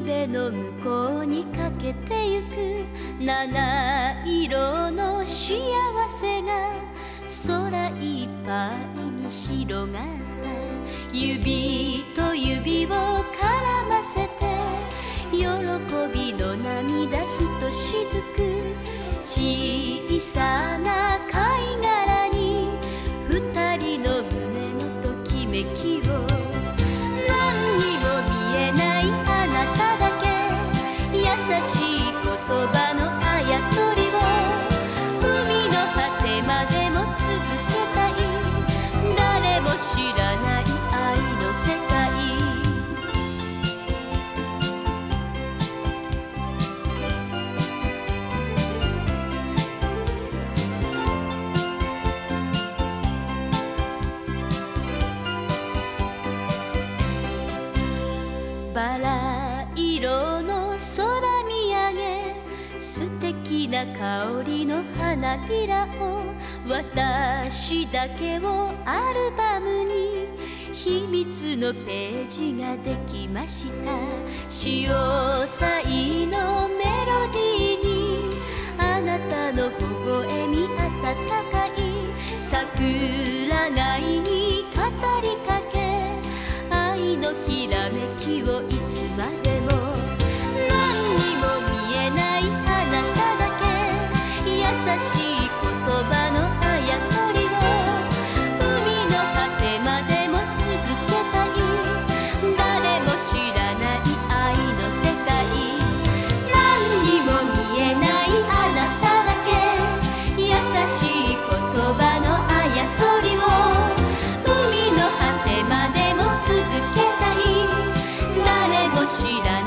辺の向こうにかけてゆく七色の幸せが空いっぱいに広がった。指と指を絡ませて喜びの涙ひとしずく、小さな貝殻に二人の胸のときめきを。何にも見えないあなただけ、優しい言葉のあやとりを海の果てまでも続けたい。誰も知らない愛の世界。バラ色の空見上げ、素敵な香りの花びらを、私だけをアルバムに秘密のページができました。潮騒のメロディーにあなたの微笑み温かい。桜貝に語りかけ愛のきらめきをいつまでも。何にも見えないあなただけ、優しい言葉のあやとりを海の果てまでも続けたい。誰も知らない愛の世界。何にも見えないあなただけ、優しい言葉のあやとりを海の果てまでも続けたい。誰も知らない